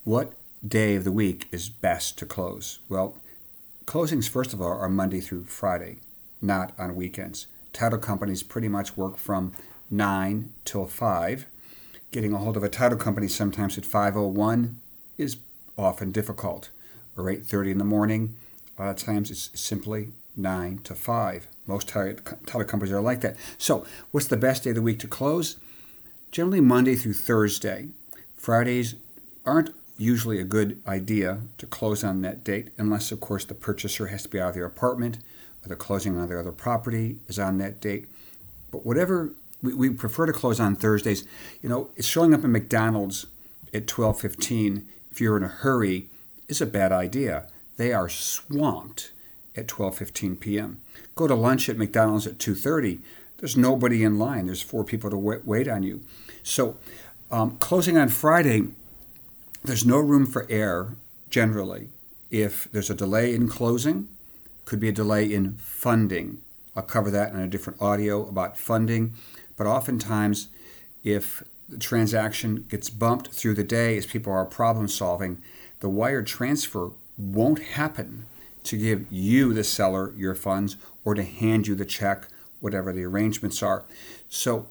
What day of the week is best to close? Well, closings, first of all, are Monday through Friday, not on weekends. Title companies pretty much work from 9 till 5. Getting a hold of a title company sometimes at 5:01 is often difficult, or 8:30 in the morning. A lot of times it's simply 9 to 5. Most title companies are like that. So what's the best day of the week to close? Generally Monday through Thursday. Fridays aren't usually a good idea to close on that date unless, of course, the purchaser has to be out of their apartment or the closing on their other property is on that date. But whatever, we prefer to close on Thursdays. It's showing up in McDonald's at 12:15 if you're in a hurry is a bad idea. They are swamped at 12:15 p.m. Go to lunch at McDonald's at 2:30. There's nobody in line. There's 4 people to wait on you. So closing on Friday, there's no room for error generally. If there's a delay in closing, could be a delay in funding. I'll cover that in a different audio about funding. But oftentimes, if the transaction gets bumped through the day as people are problem solving, the wire transfer won't happen to give you, the seller, your funds or to hand you the check, whatever the arrangements are. So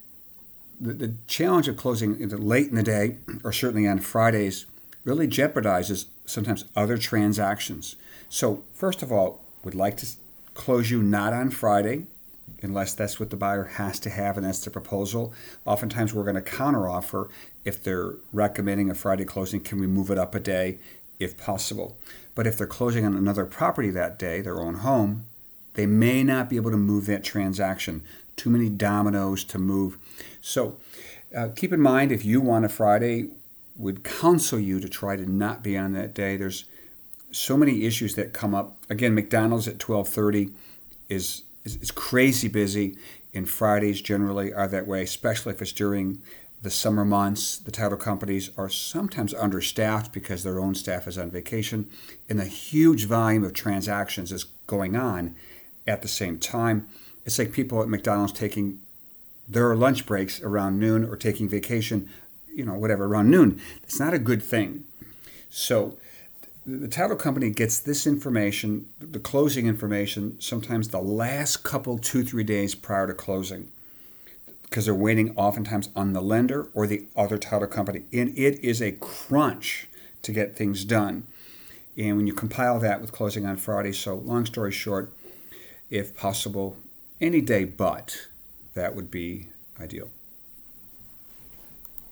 the challenge of closing late in the day, or certainly on Fridays, really jeopardizes sometimes other transactions. So first of all, would like to close you not on Friday, unless that's what the buyer has to have and that's the proposal. Oftentimes we're going to counteroffer if they're recommending a Friday closing, can we move it up a day if possible? But if they're closing on another property that day, their own home, they may not be able to move that transaction. Too many dominoes to move. So keep in mind, if you want a Friday, would counsel you to try to not be on that day. There's so many issues that come up. Again, McDonald's at 12:30 is crazy busy, and Fridays generally are that way, especially if it's during the summer months. The title companies are sometimes understaffed because their own staff is on vacation, and a huge volume of transactions is going on at the same time. It's like people at McDonald's taking their lunch breaks around noon or taking vacation, around noon. It's not a good thing. So the title company gets this information, the closing information, sometimes the last couple, 2-3 days prior to closing, because they're waiting oftentimes on the lender or the other title company. And it is a crunch to get things done. And when you compile that with closing on Friday, so long story short, if possible, any day but, that would be ideal.